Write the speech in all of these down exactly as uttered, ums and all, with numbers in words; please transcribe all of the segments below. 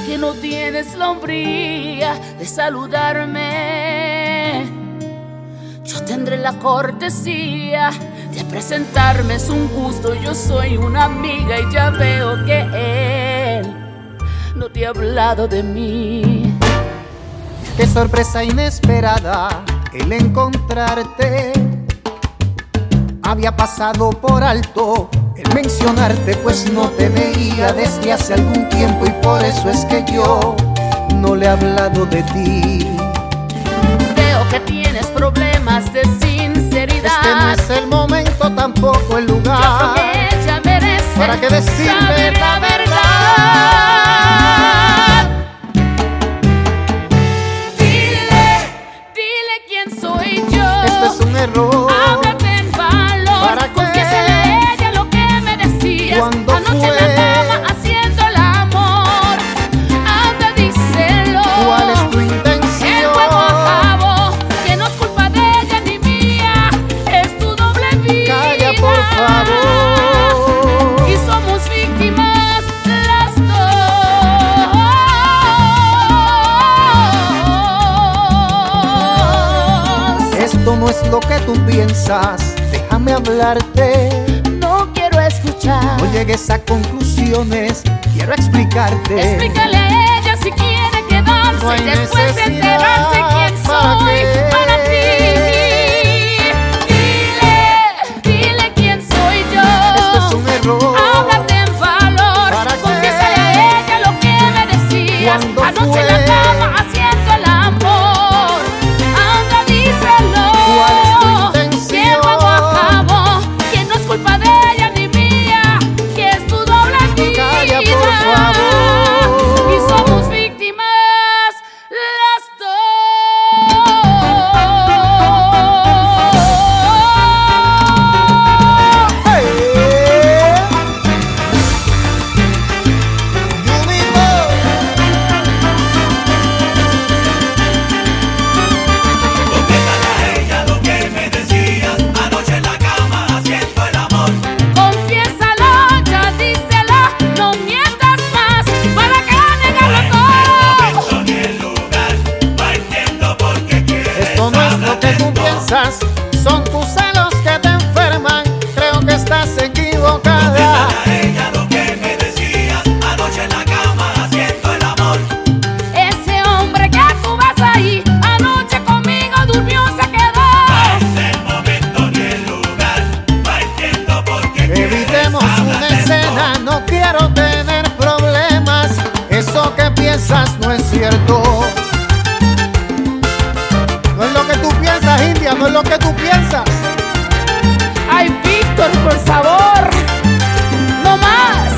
que no tienes la hombría de saludarme. Yo tendré la cortesía de presentarme, es un gusto, yo soy una amiga y ya veo que él no te ha hablado de mí. Qué sorpresa inesperada el encontrarte. Había pasado por alto el mencionarte, pues no te veía desde hace algún tiempo y por eso es que yo no le he hablado de ti. Veo que tienes problemas de sinceridad. Este no es el momento, tampoco el lugar. Yo creo que ella merece ¿para qué decirle saber la verdad? Dile, dile quién soy yo. Esto es un error. Háblate en valor. ¿Para qué? Confiésale a ella lo que me decías ¿Cuándo anoche fue? en la cama haciendo el amor. Anda, díselo. ¿Cuál es tu El intención? juego acabó, que no es culpa de ella ni mía, es tu doble vida. Calla, por favor. Y somos víctimas las dos. Esto no es lo que tú piensas, déjame hablarte. No quiero escuchar. No llegues a conclusiones, quiero explicarte. Explícale a ella si quiere quedarse No hay y después de necesidad. enterarse quién ¿Para soy qué? para ti. Dile, dile quién soy yo. Esto es un error. Háblate en valor. ¿Para qué? Confiésale a ella lo que me decías ¿Cuándo anoche en la fue? cama haciendo el amor. Anda, díselo. ¿Cuál es tu Que intención? el juego acabó, que no es culpa de ella ni mía, que es tu doble vida. Calla, por favor. Y somos víctimas las dos. Hey. Yumiko. Confiésale a ella lo que me decías anoche en la cama haciendo el amor. Confiésalo, ya díselo, no mientas más, ¿para qué negarlo todo? No ni el lugar, no entiendo por qué quieres. Esto no es lo que tú piensas, son tus celos que te enferman. Creo que estás equivocada. Confiésale a ella lo que me decías anoche en la cama haciendo el amor. Ese hombre que tú ves ahí, anoche conmigo durmió, se quedó. No es el momento ni el lugar, no entiendo por qué quieres. Evitemos hablar una de escena, esto. no quiero tener problemas. Eso que piensas no es cierto. No es lo que tú piensas, India, no es lo que tú piensas. Ay, Víctor, por favor, no más.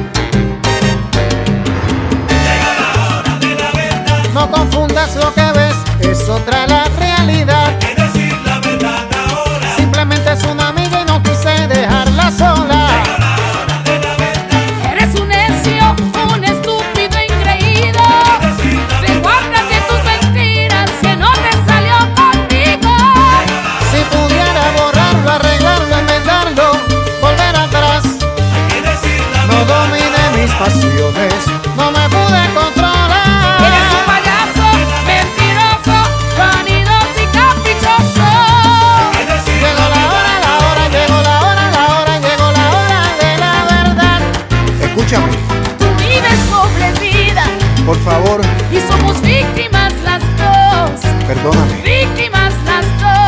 Llega la hora de la verdad, No confundas lo que ves, es otra la realidad. hay que decir la verdad ahora. Simplemente es una amiga y no quise dejarla sola. Llega la hora de la verdad, Eres un necio, un estúpido increído. Recuérdate tus mentiras, que no te salió conmigo. Si pudiera borrarlo, arreglarlo, enmendarlo, volver atrás. hay que decir la No verdad. domine mis pasiones, no me pude controlar. Eres un payaso, mentiroso, vanidoso y caprichoso. Hay que decir Llegó la hora, la hora, llegó la hora, la hora, llegó la hora de la verdad. Escúchame, Tú vives doble vida por favor, y somos víctimas las dos. perdóname. Víctimas las dos.